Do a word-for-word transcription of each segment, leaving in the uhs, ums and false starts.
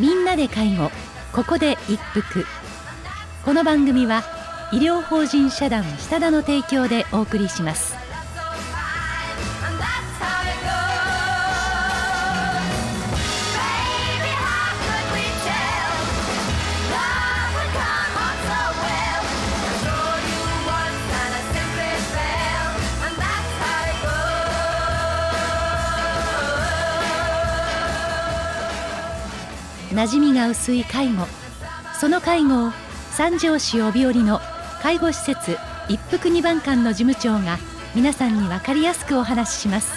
みんなで介護、ここで一服。この番組は医療法人社団下田の提供でお送りします。馴染みが薄い介護、その介護を三条市帯織の介護施設一服二番館の事務長が皆さんに分かりやすくお話しします。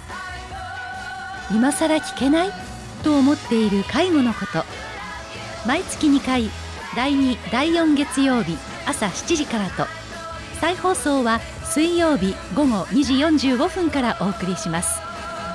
今さら聞けないと思っている介護のこと、毎月にかい、だいに、だいよん月曜日朝しちじからと、再放送は水曜日午後にじよんじゅうごふんからお送りします。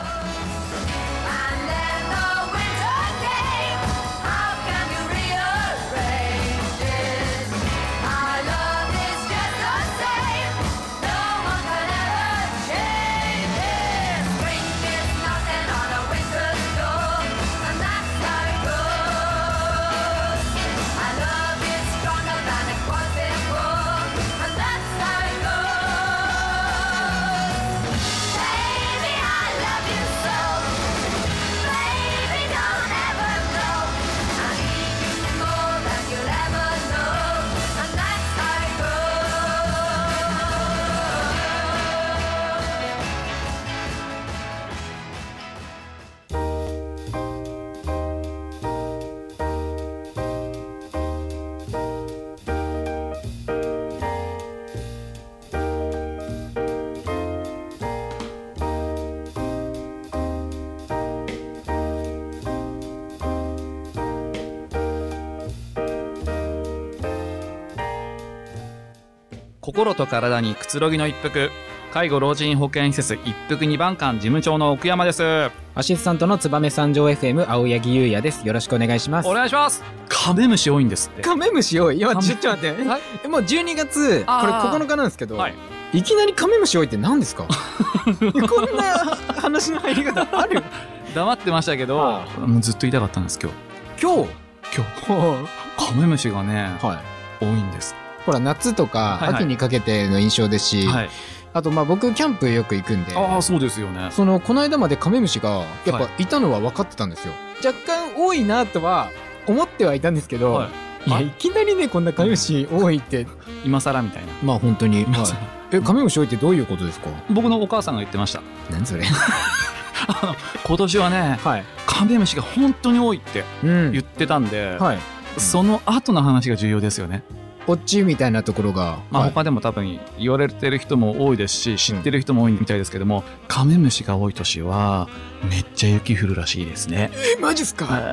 心と体にくつろぎの一服、介護老人保健施設一服二番館事務長の奥山です。 アシスタントの燕三条 エフエム 青柳優也です。よろしくお願いします。 お願いします。カメムシ多いんですって。 カメムシ多い。いや、ちょっと待って、はい、もうじゅうにがつ、これここのかなんですけど、はい、いきなりカメムシ多いって何ですか？こんな話の入り方ある？ 黙ってましたけど、はあ、もうずっと言いたかったんです今日。 今日今日カメムシがね、はい、多いんです。 ほら夏とか秋にかけての印象ですし、はいはい、あとまあ僕キャンプよく行くんで、 ああそうですよね。 そのこの間までカメムシがやっぱいたのは分かってたんですよ、はい、若干多いなとは思ってはいたんですけど、はい、いやいきなりねこんなカメムシ多いって今更みたいな。 まあ本当に、はい、えカメムシ多いってどういうことですか？ 僕のお母さんが言ってました。 何それ今年はね、はい、カメムシが本当に多いって言ってたんで、うんはい、その後の話が重要ですよね。 オッチみたいなところが、 まあ、他でも多分言われてる人も多いですし、知ってる人も多いみたいですけども、うん、カメムシが多い年はめっちゃ雪降るらしいですね。 えマジっすか？はい。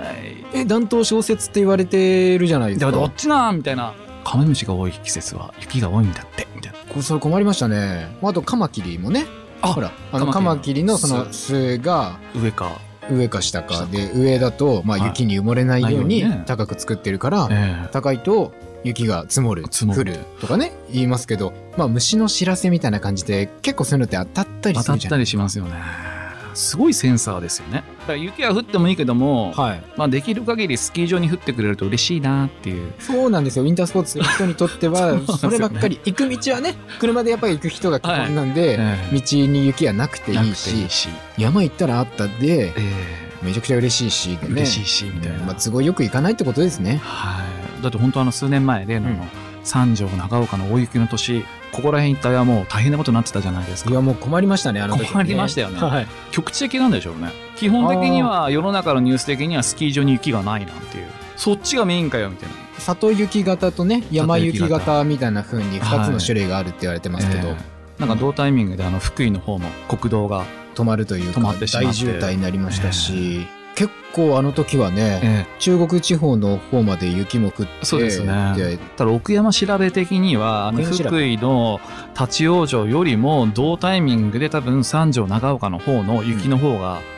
え暖冬小雪って言われてるじゃないですか。 どっちなんみたいな。カメムシが多い季節は雪が多いんだってみたいな。 これそれ困りましたね。あとカマキリもね、あほらあのカマキリのその巣が上か上か下かで、上だとまあ雪に埋もれないように高く作ってるから、ね、高いと雪が積もる、降るとかね言いますけど、まあ虫の知らせみたいな感じで結構そういうのって当たったりするじゃん。 当たったりしますよね。すごいセンサーですよね。だから雪は降ってもいいけども、はい、まあできる限りスキー場に降ってくれると嬉しいなっていう。 そうなんですよ。ウィンタースポーツの人にとってはそればっかり、行く道はね車でやっぱり行く人が基本なんで、はい、道に雪はなくていいし、いいし山行ったらあったで、えー、めちゃくちゃ嬉しいし、ね、 嬉しいしみたいな、 まあ、都合よく行かないってことですね。 はい。だって本当あの数年前例の、うん、三条長岡の大雪の年、ここら辺一帯はもう大変なことになってたじゃないですか。 いやもう困りましたね、あの時ね。 困りましたよね、はい、局地的なんでしょうね。基本的には世の中のニュース的にはスキー場に雪がないなんていう、そっちがメインかよみたいな。 里雪型とね山雪型みたいな風にふたつの種類があるって言われてますけど、はい、えー、なんか同タイミングであの福井の方の国道が止まるというか大渋滞になりましたし、えー結構あの時はね、ええ、中国地方の方まで雪も降って、 そうですね。ただ奥山調べ的にはあの福井の立ち往生よりも同タイミングで多分三条長岡の方の雪の方が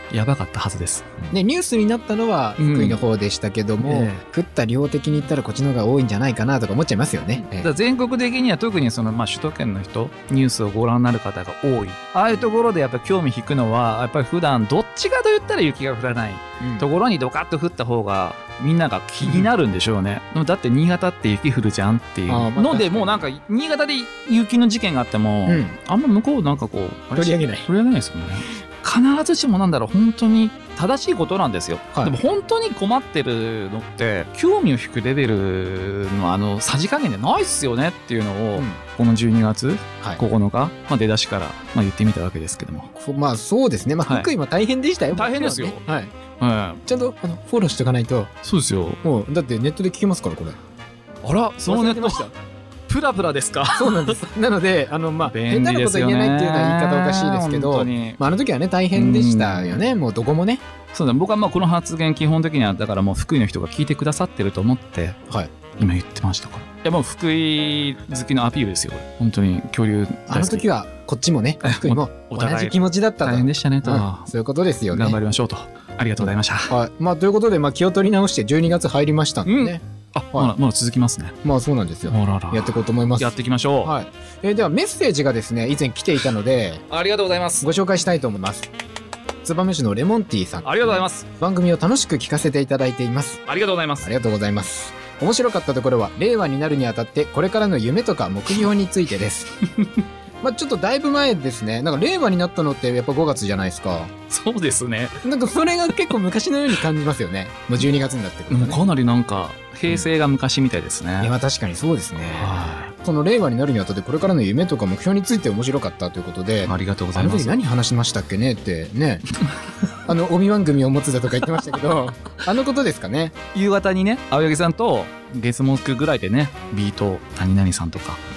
やばかったはずです。 でニュースになったのは福井の方でしたけども、うんえー、降った量的に言ったらこっちの方が多いんじゃないかなとか思っちゃいますよね。 だから全国的には特にその、まあ、首都圏の人ニュースをご覧になる方が多い。ああいうところでやっぱり興味引くのはやっぱり普段どっちかと言ったら雪が降らない、うん、ところにドカッと降った方がみんなが気になるんでしょうね、うん、だって新潟って雪降るじゃんっていうので、もうなんか新潟で雪の事件があっても、うん、あんま向こうなんかこう取り上げない取り上げないですよね。必ずしもなんだろう本当に正しいことなんですよ、はい、でも本当に困ってるのって興味を引くレベルのあのさじ加減でないっすよねっていうのを、うん、このじゅうにがつここのか、はいまあ、出だしから、まあ、言ってみたわけですけども、 まあそうですね、まあ、福井も大変でしたよ、 はい、大変ですよ、 はいはい、ちゃんとあのフォローしておかないと。 そうですよ、 もうだってネットで聞けますからこれ。 あらそのネットプラプラですか。 そうなんです。なのであのまあ下手なこと言えないっていうのは言い方おかしいですけど、まあ、あの時はね大変でしたよね、もうどこもね。 そうだ、僕はまあこの発言基本的にはだからもう福井の人が聞いてくださってると思って、はい、今言ってましたから。いやもう福井好きのアピールですよこれ。本当に恐竜大好き。 あの時はこっちもね福井も同じ気持ちだったと。 大変でしたねと、うん、 そういうことですよね。 頑張りましょうと。ありがとうございました、 はい。まあ、ということで、まあ、気を取り直してじゅうにがつ入りましたんでね、 うん、あ、はい、まだまだ続きますね。 まあそうなんですよ。 あららやっていこうと思います。 やっていきましょう。 はい。えー、ではメッセージがですね以前来ていたのでありがとうございます。 ご紹介したいと思います。燕市のレモンティーさん、 ありがとうございます。 番組を楽しく聞かせていただいています。 ありがとうございます。 ありがとうございます。面白かったところは令和になるにあたってこれからの夢とか目標についてですまあちょっとだいぶ前ですね。なんか令和になったのってやっぱごがつじゃないですか。 そうですね。 なんかそれが結構昔のように感じますよね。もうじゅうにがつになってくるとね。 かなりなんか平成が昔みたいですね。 うん、いやまあ確かにそうですね。この令和になるにあたってこれからの夢とか目標について面白かったということで、 ありがとうございます。あの時何話しましたっけねってねあの帯番組を持つだとか言ってましたけどあのことですかね。 夕方にね青柳さんと月木ぐらいでねビート何々さんとか、はい、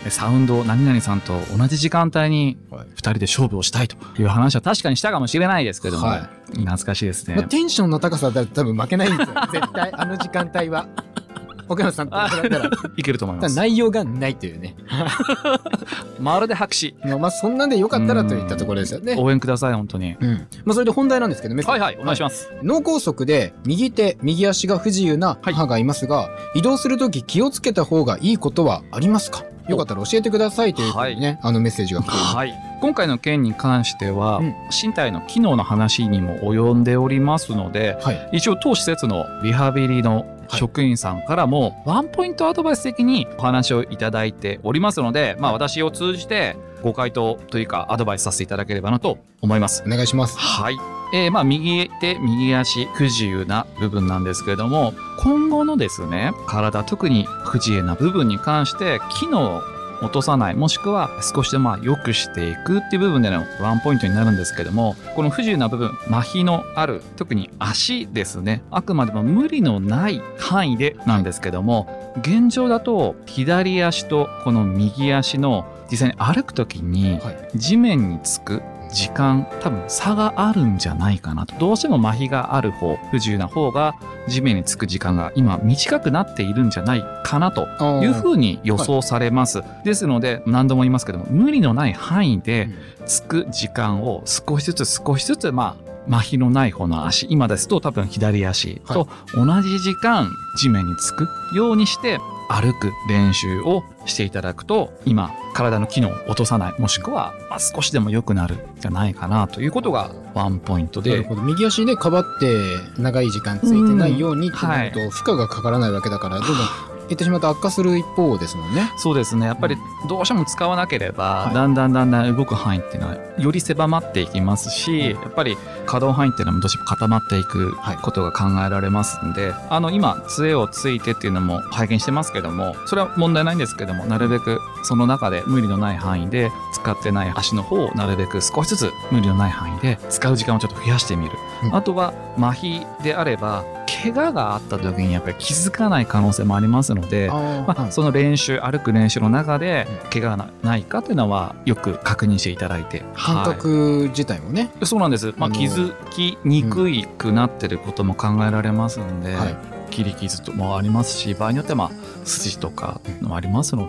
サウンド何々さんと同じ時間帯にふたりで勝負をしたいという話は確かにしたかもしれないですけども、はい、懐かしいですね。 まあ、テンションの高さだと多分負けないんですよ絶対あの時間帯は岡山さんと比べたらいけると思います。 内容がないというねまるで白紙。 まあそんなんでよかったらといったところですよね。 応援ください本当に、 うん。まあそれで本題なんですけどね。 はいはいお願いします。 脳梗塞で右手右足が不自由な母がいますが、はい、移動するとき気をつけた方がいいことはありますか。よかったら教えてくださいというふうにね、はい、あのメッセージが来ています。 はい、今回の件に関しては、うん、身体の機能の話にも及んでおりますので、はい、一応当施設のリハビリの職員さんからもワンポイントアドバイス的にお話をいただいておりますので、まあ、私を通じてご回答というかアドバイスさせていただければなと思います。 お願いします。 はい、えー、まあ右手右足不自由な部分なんですけれども、今後のですね体特に不自由な部分に関して機能を落とさない、もしくは少しでも良くしていくっていう部分でのワンポイントになるんですけども、この不自由な部分麻痺のある特に足ですね、あくまでも無理のない範囲でなんですけども、現状だと左足とこの右足の実際に歩くときに地面につく時間多分差があるんじゃないかなと。どうしても麻痺がある方不自由な方が地面につく時間が今短くなっているんじゃないかなというふうに予想されます、はい、ですので何度も言いますけども無理のない範囲でつく時間を少しずつ少しずつまあ麻痺のない方の足、今ですと多分左足と同じ時間地面につくようにして歩く練習をしていただくと今体の機能を落とさない、もしくはまあ少しでも良くなるんじゃないかなということがワンポイントで。 なるほど。右足でかばって長い時間ついてないようにってなると負荷がかからないわけだから、どんどん言ってしまうと悪化する一方ですもんね。 そうですね。やっぱりどうしても使わなければ、うん、だんだんだんだん動く範囲っていうのはより狭まっていきますし、やっぱり可動範囲っていうのもどうしても固まっていくことが考えられますんで、はい、あの今杖をついてっていうのも拝見してますけども、それは問題ないんですけども、なるべくその中で無理のない範囲で使ってない足の方をなるべく少しずつ無理のない範囲で使う時間をちょっと増やしてみる、うん、あとは麻痺であれば怪我があった時にやっぱり気づかない可能性もありますので、あ、まあ、その練習歩く練習の中で怪我がないかというのはよく確認していただいて、 感覚自体もね、 はい、そうなんです、まあ、気づきにくいくなってることも考えられますので、うん、はい、切り傷もありますし、場合によってはまあ筋とかもありますので、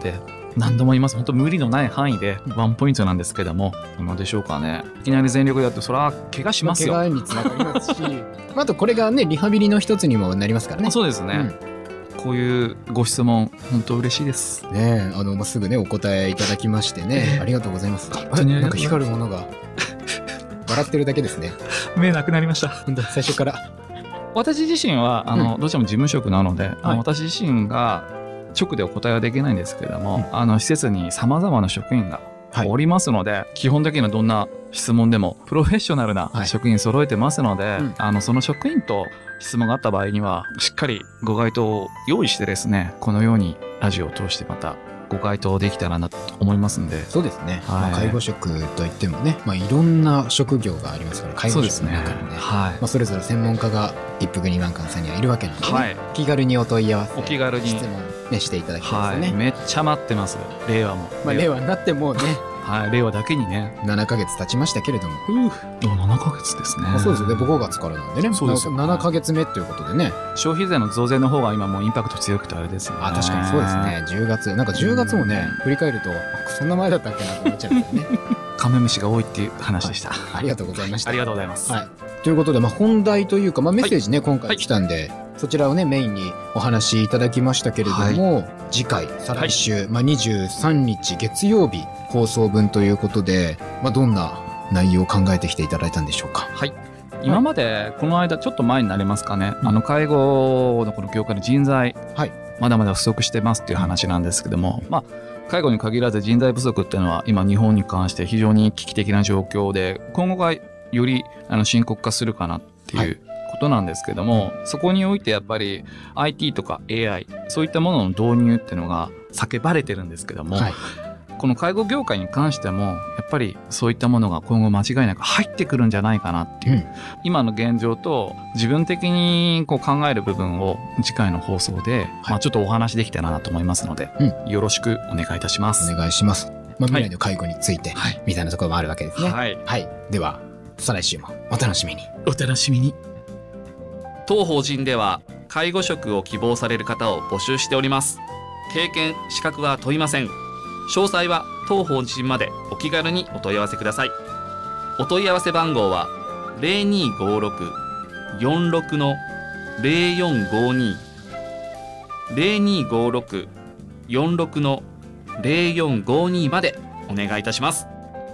何度も言います。本当無理のない範囲でワンポイントなんですけども、今でしょうかね。いきなり全力でやってそれは怪我しますよ。 怪我につながりますしあとこれがねリハビリの一つにもなりますからね。 そうですね、うん、こういうご質問本当嬉しいですね。あの、まあ、すぐねお答えいただきましてねありがとうございます。なんか光るものが笑ってるだけですね。 目なくなりました。 本当最初から。 私自身はあの、うん、どうしても事務職なので、はい、あの私自身が直でお答えはできないんですけれども、うん、あの施設にさまざまな職員がおりますので、はい、基本的にはどんな質問でもプロフェッショナルな職員揃えてますので、はい、うん、あのその職員と質問があった場合にはしっかりご回答を用意してですね、このようにラジオを通してまたご回答できたらなと思いますんで。 そうですね、はい、まあ、介護職といってもね、まあ、いろんな職業がありますから、介護職の中にね、はい、まあ、それぞれ専門家が一服二万館さんにはいるわけなので、ね、はい、気軽にお問い合わせ、 お気軽に質問、ね、していただきたいですね、 はい、めっちゃ待ってます。令和も、 まあ、令和になってもねはい、令和だけにねななかげつ経ちましたけれども、 うななかげつですね。 あ、そうですね、ごがつからなんでね、そうですよね、ななかげつめということでね。 消費税の増税の方が今もうインパクト強くてあれですよね。 あ、確かにそうですね。じゅうがつなんかじゅうがつもね、振り返るとそんな前だったっけなと思っちゃうんですよね。 カメムシが多いっていう話でした。 ありがとうございました。 ありがとうございます、 はい、ということで、まあ、本題というか、まあ、メッセージね、はい、今回来たんで、はい、そちらをねメインにお話しいただきましたけれども、はい、次回再来週、はい、まあ、にじゅうさんにち月曜日放送分ということで、まあ、どんな内容を考えてきていただいたんでしょうか。 はい、今までこの間ちょっと前になりますかね、うん、あの介護のこの業界の人材、はい、まだまだ不足してますっていう話なんですけども、まあ介護に限らず人材不足っていうのは今日本に関して非常に危機的な状況で、今後がよりあの深刻化するかなっていうことなんですけども、はい、そこにおいてやっぱり アイティー とか エーアイ そういったものの導入っていうのが叫ばれてるんですけども、はい、この介護業界に関してもやっぱりそういったものが今後間違いなく入ってくるんじゃないかなっていう、うん、今の現状と自分的にこう考える部分を次回の放送で、はい、まあ、ちょっとお話できたらなと思いますので、うん、よろしくお願いいたします。 お願いします。まあ、未来の介護について、はい、みたいなところもあるわけですね。はい、はい、では再来週もお楽しみに。 お楽しみに。当法人では介護職を希望される方を募集しております。経験・資格は問いません。詳細は当法人までお気軽にお問い合わせください。お問い合わせ番号は ゼロにーごろく よんろく の ゼロよんごに ゼロにーごろく よんろく の ゼロよんごに までお願いいたします。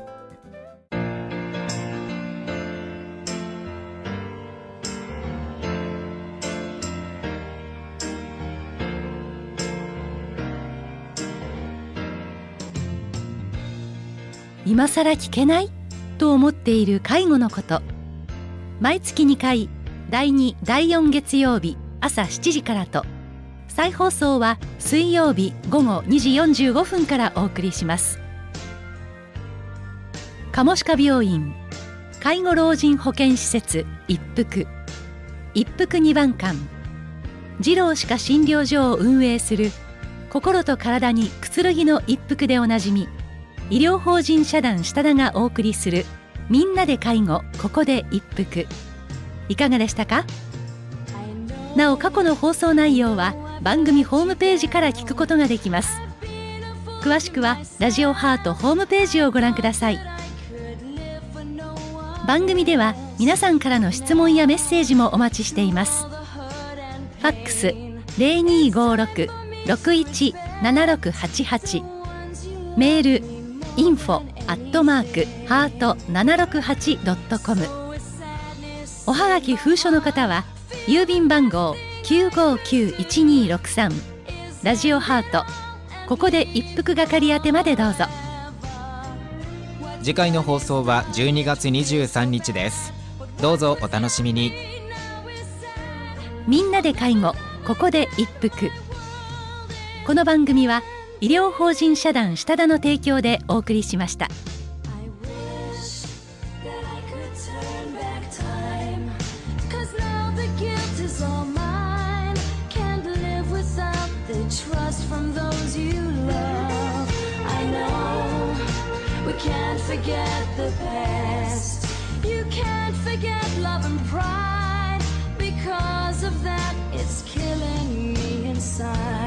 今さら聞けないと思っている介護のこと、毎月にかいだいにだいよん月曜日朝しちじからと、再放送は水曜日午後にじよんじゅうごふんからお送りします。カモシカ病院介護老人保健施設一服一服二番館、二郎歯科診療所を運営する心と体にくつろぎの一服でおなじみ、医療法人社団下田がお送りするみんなで介護ここで一服、いかがでしたか？なお過去の放送内容は番組ホームページから聞くことができます。詳しくはラジオハートホームページをご覧ください。番組では皆さんからの質問やメッセージもお待ちしています。ファックス ゼロにーごろく ろくいち ななろくはちはち、メールインフォアットマークハートななろくはちドットコム、おはがき封書の方は郵便番号 きゅうごきゅういちにーろくさん ラジオハートここで一服係宛てまでどうぞ。 次回の放送はじゅうにがつにじゅうさんにちです。どうぞお楽しみに。 みんなで介護ここで一服、この番組は医療法人社団下田の提供でお送りしました。Can't forget the past. You can't forget love and pride. Because of that, it's killing me inside.